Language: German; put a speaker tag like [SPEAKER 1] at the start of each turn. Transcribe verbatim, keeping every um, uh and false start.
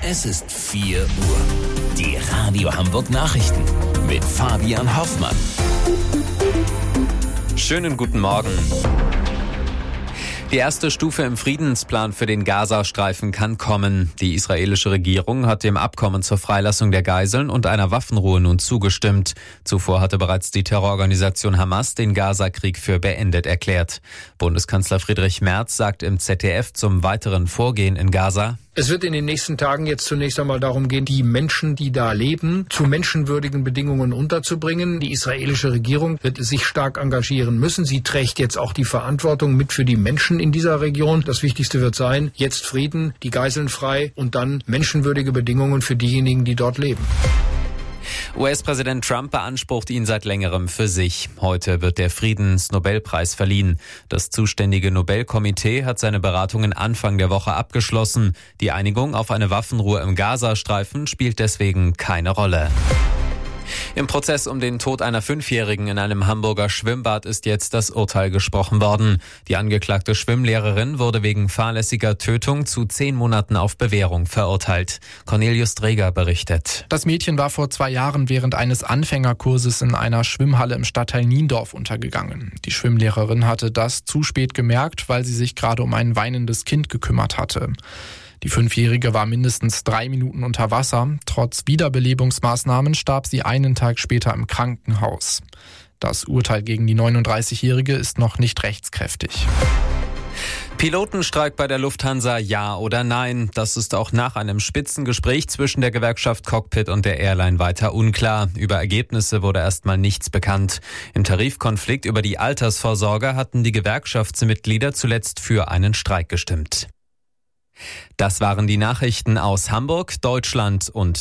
[SPEAKER 1] Es ist vier Uhr. Die Radio Hamburg Nachrichten mit Fabian Hoffmann.
[SPEAKER 2] Schönen guten Morgen. Die erste Stufe im Friedensplan für den Gazastreifen kann kommen. Die israelische Regierung hat dem Abkommen zur Freilassung der Geiseln und einer Waffenruhe nun zugestimmt. Zuvor hatte bereits die Terrororganisation Hamas den Gaza-Krieg für beendet erklärt. Bundeskanzler Friedrich Merz sagt im Z D F zum weiteren Vorgehen in Gaza:
[SPEAKER 3] Es wird in den nächsten Tagen jetzt zunächst einmal darum gehen, die Menschen, die da leben, zu menschenwürdigen Bedingungen unterzubringen. Die israelische Regierung wird sich stark engagieren müssen. Sie trägt jetzt auch die Verantwortung mit für die Menschen in dieser Region. Das Wichtigste wird sein, jetzt Frieden, die Geiseln frei und dann menschenwürdige Bedingungen für diejenigen, die dort leben.
[SPEAKER 2] U S-Präsident Trump beansprucht ihn seit längerem für sich. Heute wird der Friedensnobelpreis verliehen. Das zuständige Nobelkomitee hat seine Beratungen Anfang der Woche abgeschlossen. Die Einigung auf eine Waffenruhe im Gazastreifen spielt deswegen keine Rolle. Im Prozess um den Tod einer Fünfjährigen in einem Hamburger Schwimmbad ist jetzt das Urteil gesprochen worden. Die angeklagte Schwimmlehrerin wurde wegen fahrlässiger Tötung zu zehn Monaten auf Bewährung verurteilt. Cornelius Dreger berichtet.
[SPEAKER 4] Das Mädchen war vor zwei Jahren während eines Anfängerkurses in einer Schwimmhalle im Stadtteil Niendorf untergegangen. Die Schwimmlehrerin hatte das zu spät gemerkt, weil sie sich gerade um ein weinendes Kind gekümmert hatte. Die Fünfjährige war mindestens drei Minuten unter Wasser. Trotz Wiederbelebungsmaßnahmen starb sie einen Tag später im Krankenhaus. Das Urteil gegen die neununddreißigjährige ist noch nicht rechtskräftig.
[SPEAKER 2] Pilotenstreik bei der Lufthansa, ja oder nein? Das ist auch nach einem Spitzengespräch zwischen der Gewerkschaft Cockpit und der Airline weiter unklar. Über Ergebnisse wurde erstmal nichts bekannt. Im Tarifkonflikt über die Altersvorsorge hatten die Gewerkschaftsmitglieder zuletzt für einen Streik gestimmt. Das waren die Nachrichten aus Hamburg, Deutschland und